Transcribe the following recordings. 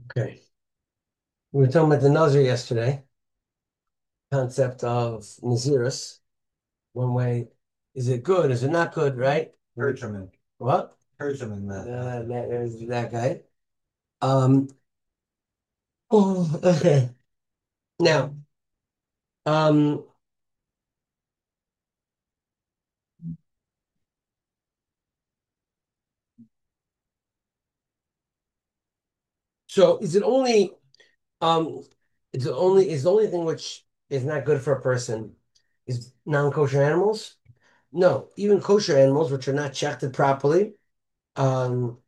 Okay. We were talking about the Nazir yesterday, concept of Naziris. One way, is it good? Is it not good, right? Hergerman. What? Hergerman, There's that guy. Um, oh, okay. Now, um, so is it only is the only thing which is not good for a person is non-kosher animals? No, even kosher animals which are not checked properly. Um,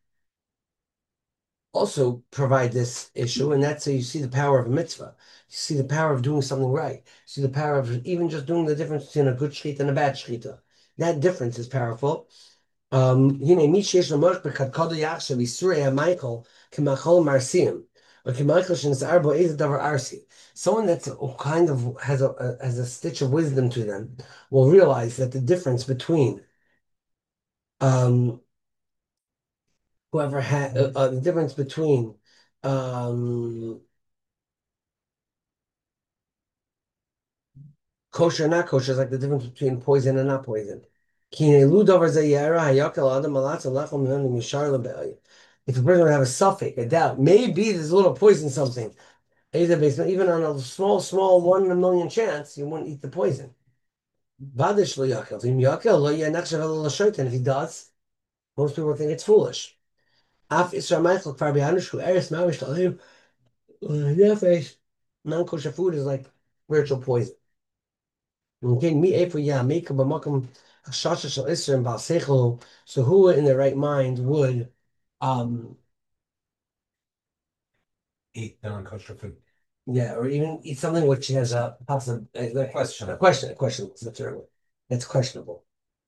also provide this issue, and that's how you see the power of a mitzvah. You see the power of doing something right. You see the power of even just doing the difference between a good shechita and a bad shechita. That difference is powerful. הנה, מי שיש לו מוח בקדקודו יחשב איסורי המייכל כמאכול מרסים, or כמאכול שנסער בו איזה דבר ארסי. Someone that's kind of has a stitch of wisdom to them will realize that the difference between um, whoever had the difference between um, kosher and not kosher is like the difference between poison and not poison. If a person would have a suffix, a doubt, maybe there's a little poison something. Even on a small 1 in a million chance, you wouldn't eat the poison. And if he does, most people think it's foolish. Non-kosher food is like spiritual poison. Okay, so who in their right mind would um eat non-kosher food. yeah, or even eat something which has a possible Questionable. question is the third one. That's questionable.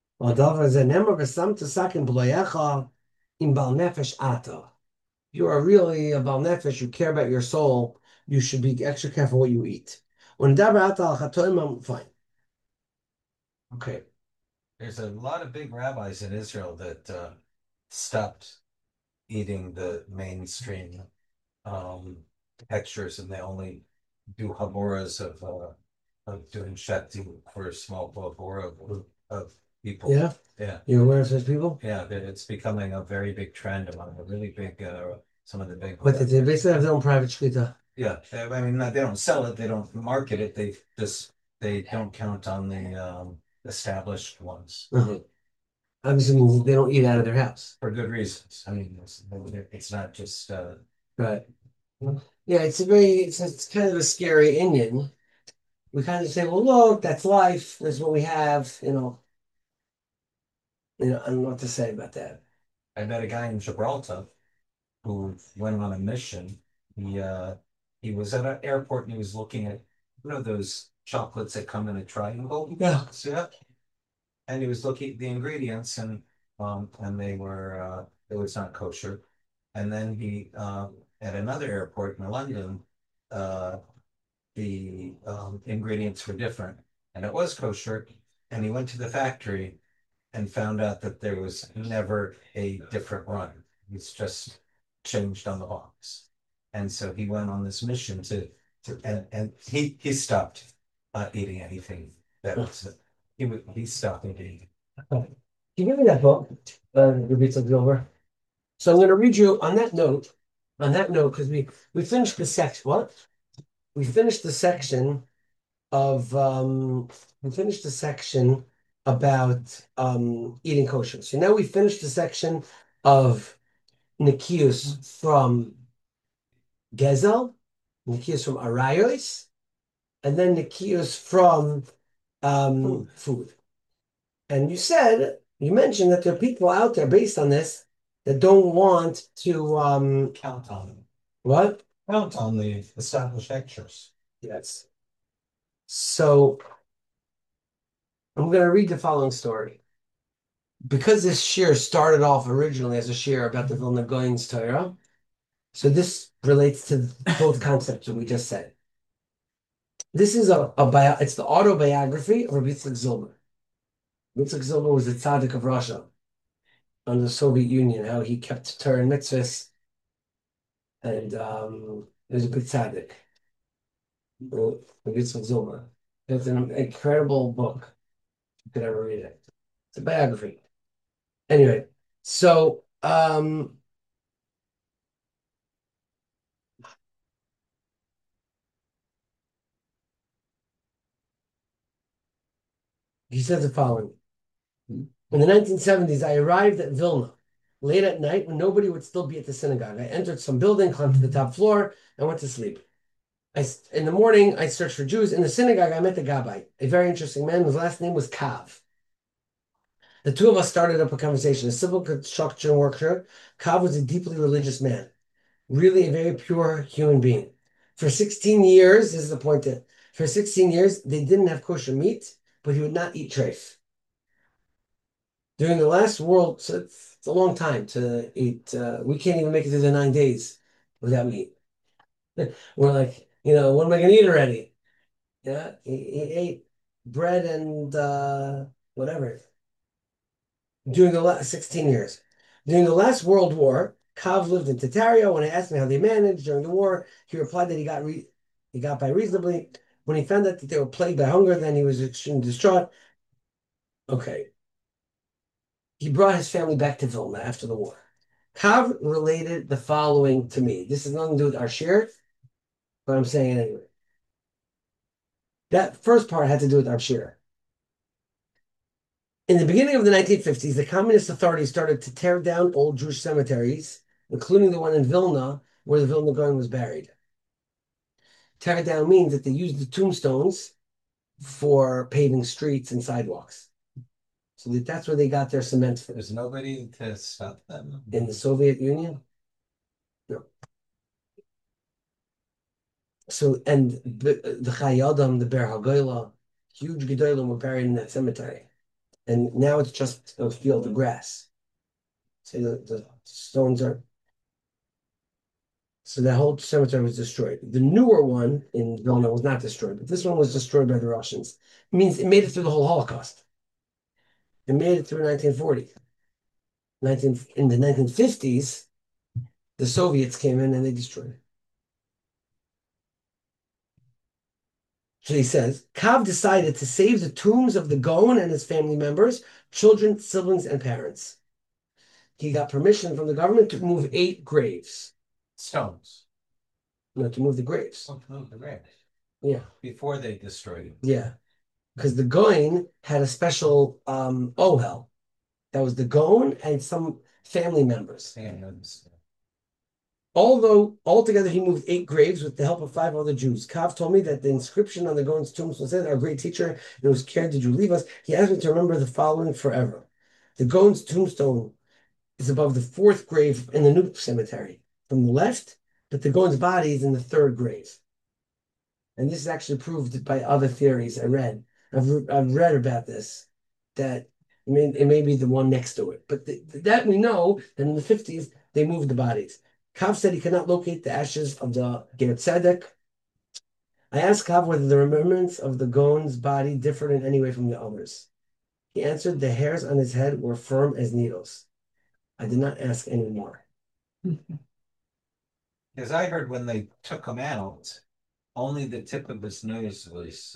You are really a bal nefesh, you care about your soul, you should be extra careful what you eat. Fine. Okay. There's a lot of big rabbis in Israel that stopped eating the mainstream um, textures, and they only do haboras of doing shati for a small habora of people. Yeah. Yeah, You're aware of such people? yeah, it's becoming a very big trend among the really big some of the big. But they basically have their own private shkita. Yeah, I mean, they don't sell it, they don't market it, they don't count on the established ones Mhm. Obviously means they don't eat out of their house. for good reasons. I mean, it's not just Right. Yeah, it's kind of a scary Indian. We kind of say, well, look, that's life. That's what we have. I don't know what to say about that. I met a guy in Gibraltar who went on a mission. He uh he was at an airport and he was looking at those chocolates that come in a triangle. Yeah. Yeah. And he was looking at the ingredients and it was not kosher. And then he at another airport in London, uh the ingredients were different and it was kosher. And he went to the factory and found out that there was never a different run. It's just changed on the box. And so he went on this mission and he stopped eating anything that was he stopped eating. Can you give me that book? Repeat something over. So I'm going to read you on that note, because we finished the section. What? We finished the section of we finished the section about eating kosher. So now we finished the section of Nikius from Gezel, Nikius from Arayos, and then Nikius from food. And you mentioned that there are people out there based on this that don't want to Count on them. what? Count on the established lectures. Yes. So I'm going to read the following story. Because this shir started off originally as a shir about the Vilna Gaon's Torah, so this relates to both concepts that we just said. This is it's the autobiography of Rabbi Yitzchak Zilber. Yitzchak Zilber was the tzaddik of Russia under the Soviet Union, how he kept Torah and mitzvahs. and there's a big tzaddik, Yitzchak Zilber. It's an incredible book. You could ever read it. It's a biography. Anyway, so he says the following. In the 1970s, I arrived at Vilna late at night when nobody would still be at the synagogue. I entered some building, climbed to the top floor, and went to sleep. In the morning, I searched for Jews. In the synagogue, I met the Gabbai, a very interesting man whose last name was Kav. The two of us started up a conversation. A civil construction worker, Kav was a deeply religious man, really a very pure human being. For 16 years, this is the point that for 16 years, they didn't have kosher meat, but he would not eat treif. During the last world, so it's a long time to eat. We can't even make it through the 9 days without meat. We're like, what am I going to eat already? Yeah, he ate bread and whatever during the last 16 years. During the last World War, Kav lived in Tataria. When I asked him how they managed during the war, he replied that he got by reasonably. When he found out that they were plagued by hunger, then he was extremely distraught. Okay. He brought his family back to Vilna after the war. Kav related the following to me. This has nothing to do with our share, but I'm saying it anyway. That first part had to do with our share. In the beginning of the 1950s, the communist authorities started to tear down old Jewish cemeteries, including the one in Vilna, where the Vilna Gaon was buried. Tear it down means that they used the tombstones for paving streets and sidewalks. So that's where they got their cement from. There's nobody to stop them. In the Soviet Union? No. So, and the Chayei Adam, the Ber HaGolah, huge Gedolim were buried in that cemetery. And now it's just a field of grass. So the stones are. So that whole cemetery was destroyed. The newer one in Vilna was not destroyed, but this one was destroyed by the Russians. It means it made it through the whole Holocaust. It made it through 1940. In the 1950s, the Soviets came in and they destroyed it. So he says, Kav decided to save the tombs of the Gaon and his family members, children, siblings, and parents. He got permission from the government to move 8 graves. Stones. No, to move the graves. Oh, to move the graves. Yeah. Before they destroyed it. Yeah. Because the Gaon had a special ohel. That was the Gaon and some family members. Although altogether he moved 8 graves with the help of 5 other Jews. Kav told me that the inscription on the Gaon's tombstone said, "Our great teacher, it was cared did you leave us." He asked me to remember the following forever. The Gaon's tombstone is above the 4th grave in the new cemetery from the left, but the Gaon's body is in the 3rd grave. And this is actually proved by other theories I read. I've read about this, that it may be the one next to it. But that we know that in the 50s, they moved the bodies. Kav said he could not locate the ashes of the Ger Tzedek. I asked Kav whether the remembrance of the Gaon's body differed in any way from the others. He answered the hairs on his head were firm as needles. I did not ask any more. Because I heard when they took him out, only the tip of his nose was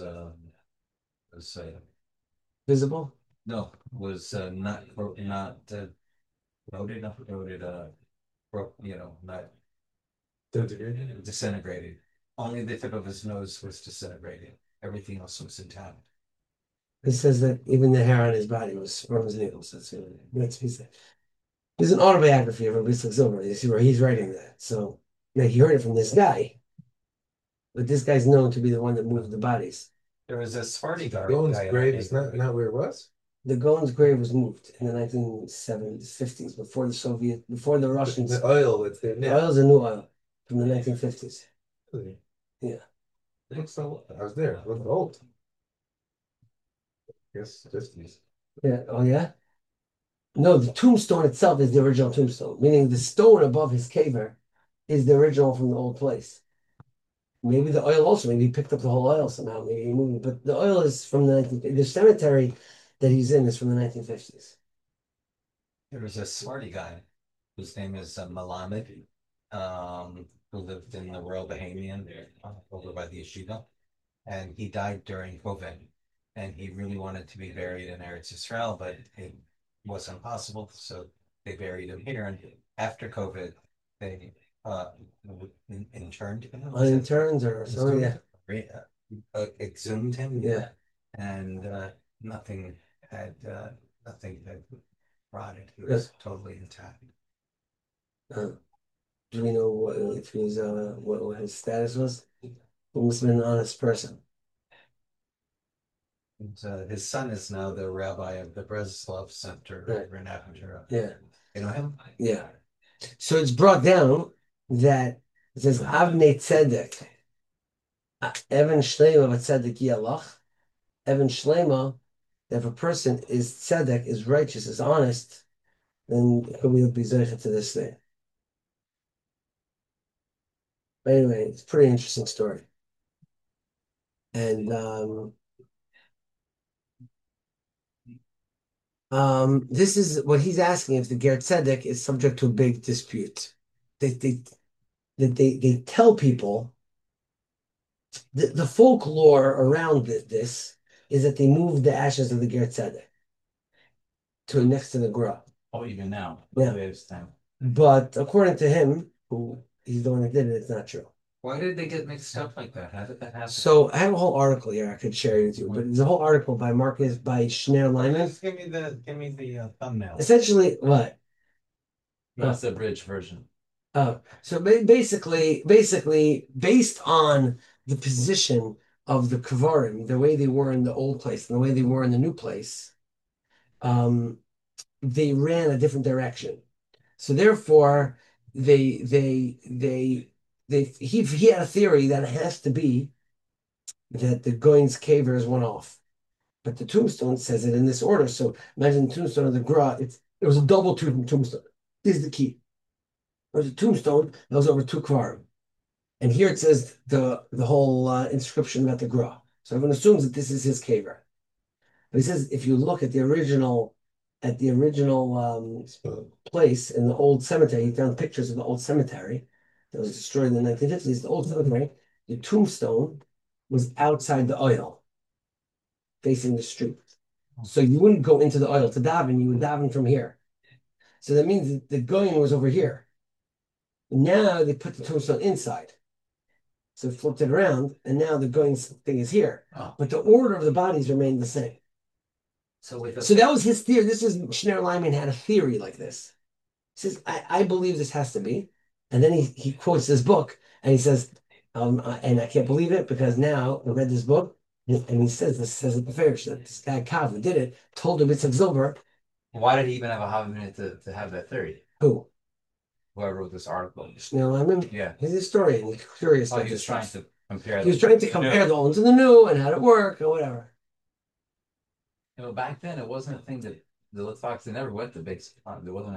Visible? no, was not coated, not coated, not disintegrated. Only the tip of his nose was disintegrated. Everything else was intact. It says that even the hair on his body was firm as needles. That's what he said. There's an autobiography of Rabbi Silver. You see where he's writing that. So he heard it from this guy. But this guy's known to be the one that moved the bodies. There was a Sparty guy. Gaon's grave is not where it was? The Gaon's grave was moved in the 1970s, 50s, before the Russians. The oil that's there The now. oil's a new oil from the 1950s. Really? Yeah. It looks so. I was there. It looked old. Yes, 50s. Yeah. Oh, yeah? No, the tombstone itself is the original tombstone, meaning the stone above his caver is the original from the old place. Maybe the oil also, maybe he picked up the whole oil somehow, maybe he moved it. But the oil is from the 1950s. The cemetery that he's in is from the 1950s. There was a Sparty guy whose name is Malamed. who lived in the Royal Bahamian over by the yeshiva, and he died during COVID. And he really wanted to be buried in Eretz Yisrael, but it wasn't possible, so they buried him here. And after COVID, they uh, interned him. On interns or something. Yeah. Exhumed him. Yeah. And had nothing had rotted. He was totally intact. Do we know if he's what his status was? He must have been an honest person. And, his son is now the rabbi of the Breslov Center Right. over in Aventura. Yeah. You know him? Yeah. So it's brought down that it says Avnei Tzedek, Evan Shlema Tzedek Yalach, Evan Shlema. That if a person is tzedek, is righteous, is honest, then he'll be zeichet to this thing. But anyway, it's a pretty interesting story. And this is what he's asking if the Ger Tzedek is subject to a big dispute. They tell people the folklore around this is that they moved the ashes of the Ger Tzedek to next to the Gra. Oh, even now. Yeah. Time. But according to him, who he's the one that did it, it's not true. Why did they get mixed up like that? How did that happen? So I have a whole article here I could share with you, but there's a whole article by Schneur Lyman. Just give me the thumbnail. Essentially, what? That's the bridge version. So basically, based on the position of the Kvarim, the way they were in the old place and the way they were in the new place, they ran a different direction. So therefore, he had a theory that it has to be that the Goins cavers went off. But the tombstone says it in this order. So imagine the tombstone of the Gra, it was a double tombstone. This is the key. There was a tombstone that was over two kvarim. And here it says the whole inscription about the Gra. So everyone assumes that this is his caver. But he says if you look at the original place in the old cemetery, he found pictures of the old cemetery that was destroyed in the 1950s. The old cemetery, the tombstone was outside the oil, facing the street. So you wouldn't go into the oil to daven, you would daven from here. So that means that the going was over here. Now they put the tombstone inside. So flipped it around, and now the going thing is here. Oh. But the order of the bodies remained the same. So that was his theory. This is Schneur Lyman had a theory like this. He says, I believe this has to be. And then he quotes this book, and he says, and I can't believe it because now I read this book, and he says at the fair that this guy Kav who did it told him it's Silver. Why did he even have a hobby minute to have that theory? Who? Whoever wrote this article. Schneur Lyman? Yeah. He's a historian. He's curious. Oh, he was trying to compare. He was trying to compare the old and the new and how it work or whatever. Back then it wasn't a thing that the Litvaks, they never went to big. There wasn't